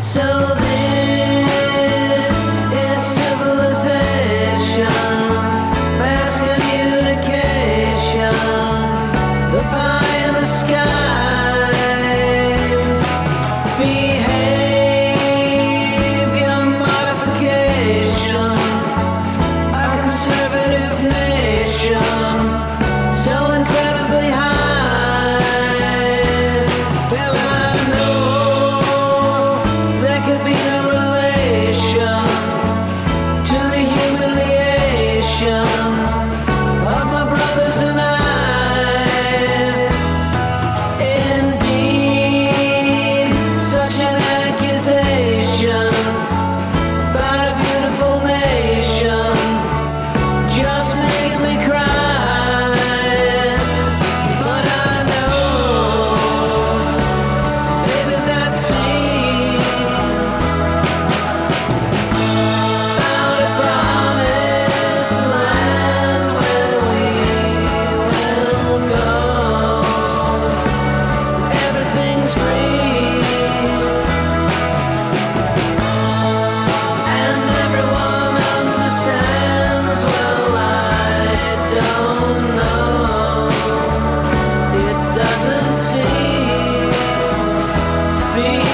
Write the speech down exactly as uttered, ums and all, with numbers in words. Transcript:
So this is civilization, mass communication, the pie in the sky, behavior modification, a conservative nation, so incredibly high. Well, I know there could be no relation to the humiliation of my brothers and I. Indeed, such an accusation about a beautiful nation just making me cry. But I know maybe that scene about a promised land where we will go. Everything's green and everyone understands. Well, I don't know. It doesn't seem be